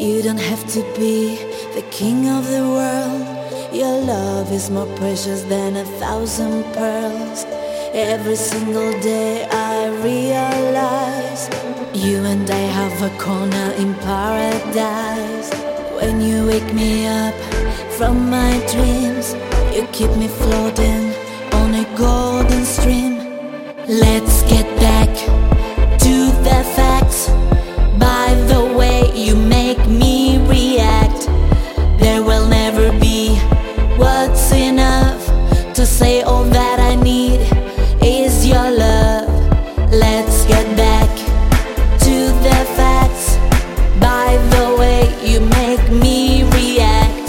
You don't have to be the king of the world. Your love is more precious than 1,000 pearls. Every single day I realize you and I have a corner in paradise. When you wake me up from my dreams, you keep me floating on a golden stream. Let's get back to the facts. By the way you make me react, there will never be what's enough to say all that I need is your love. Let's get back to the facts. By the way you make me react.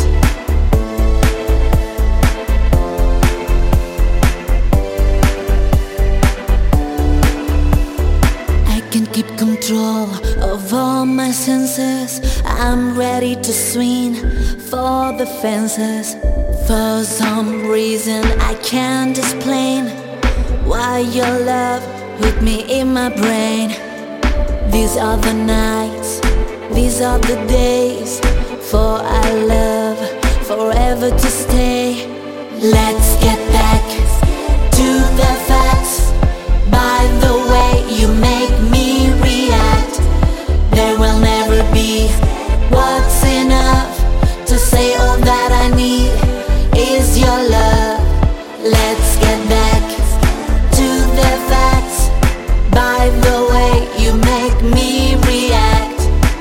I can keep control of all my senses. I'm ready to swing for the fences. For some reason I can't explain why your love hit me in my brain. These are the nights, these are the days, for our love forever to stay. Let's get back to the facts. By the way you make me react, there will never be what's enough to say all that I need is your love. Let's get back to the facts. By the way you make me react.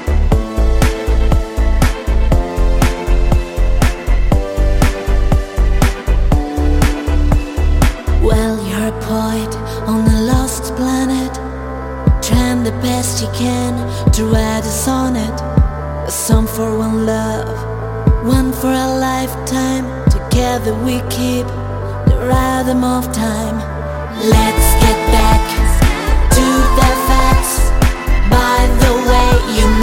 Well, you're a poet on a lost planet, trying the best you can to write a sonnet, a song for one love, one for a lifetime. Together we keep the rhythm of time. Let's get back to the facts. By the way you